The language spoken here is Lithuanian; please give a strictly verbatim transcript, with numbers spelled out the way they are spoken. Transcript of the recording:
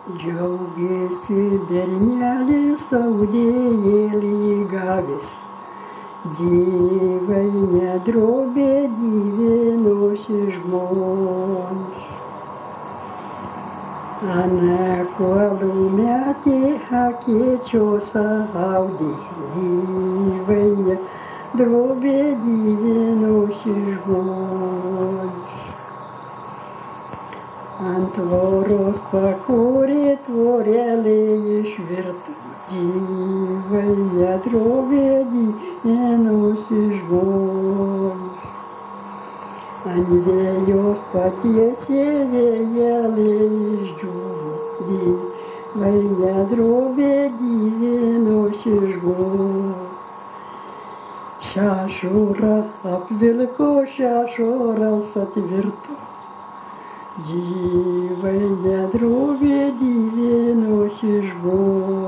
Džiaugėsi bernelis audėjėlį gavęs, dievai nedrobė dyvinosi žmones. Ana kuolų metė akėčios audė, dievai nedrobė dyvinosi žmones. Ant tvoros pakorė tvorelė išvirto, dievai nedrobė dyvinosi žmones. Ant vėjos patiesė vėjelė išdžiūvo, dievai nedrobė dyvinosi žmones. Šešurą apvilko, šešuras atvirto, dievai nedrobė dyvinosi žmones.